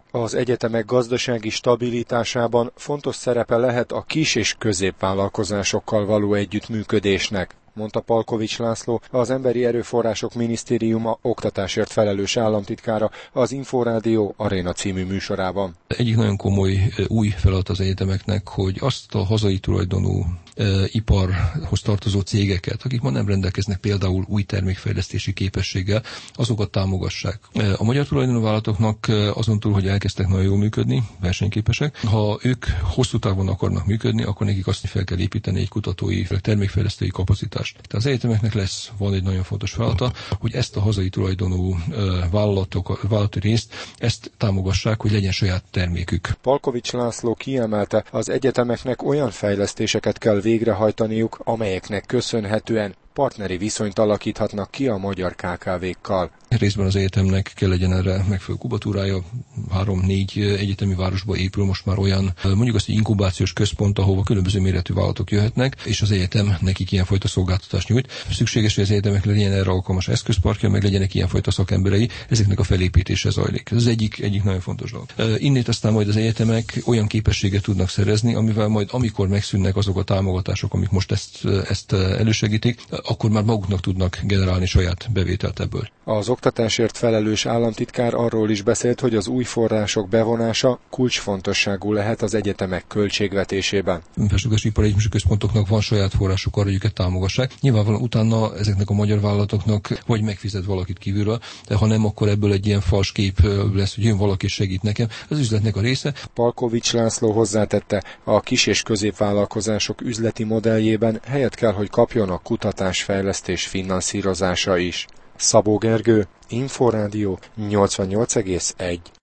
Az egyetemek gazdasági stabilitásában fontos szerepe lehet a kis- és középvállalkozásokkal való együttműködésnek, mondta Palkovics László, az Emberi Erőforrások Minisztériuma oktatásért felelős államtitkára az Inforádió Aréna című műsorában. Egyik nagyon komoly új feladat az egyetemeknek, hogy azt a hazai tulajdonú iparhoz tartozó cégeket, akik ma nem rendelkeznek például új termékfejlesztési képességgel, azokat támogassák. A magyar tulajdonú vállalatoknak azon túl, hogy elkezdtek nagyon jól működni, versenyképesek, ha ők hosszú távon akarnak működni, akkor nekik azt fel kell építeni egy kutatói, termékfejlesztői kapacitást. Tehát az egyetemeknek van egy nagyon fontos feladata, hogy ezt a hazai tulajdonú vállalati részt, ezt támogassák, hogy legyen saját termékük. Palkovics László kiemelte, az egyetemeknek olyan fejlesztéseket kell végrehajtaniuk, amelyeknek köszönhetően partneri viszonyt alakíthatnak ki a magyar KKV-kkal. Részben az egyetemnek kell legyen erre megfelelő kubatúrája, 3-4 egyetemi városba épül most már olyan, mondjuk azt, egy inkubációs központ, ahova különböző méretű vállalatok jöhetnek, és az egyetem nekik ilyenfajta szolgáltatást nyújt. Szükséges, hogy az egyetemek legyen erre alkalmas eszközparkja, meg legyenek ilyenfajta szakemberei, ezeknek a felépítése zajlik. Ez az egyik nagyon fontos dolog. Innét aztán majd az egyetemek olyan képességet tudnak szerezni, amivel majd amikor megszűnnek azok a támogatások, amik most ezt elősegítik, akkor már maguknak tudnak generálni saját bevételt ebből. Az oktatásért felelős államtitkár arról is beszélt, hogy az új források bevonása kulcsfontosságú lehet az egyetemek költségvetésében. Felsőoktatási ipari központoknak van saját forrásuk arra, hogy őket támogassák. Nyilvánvalóan utána ezeknek a magyar vállalatoknak vagy megfizet valakit kívülről, de ha nem, akkor ebből egy ilyen fals kép lesz, hogy jön valaki és segít nekem. Ez az üzletnek a része. Palkovics László hozzátette, a kis- és középvállalkozások üzleti modelljében helyet kell, hogy kapjon a kutatásfejlesztés finanszírozása is. Szabó Gergő, Inforádió 88,1.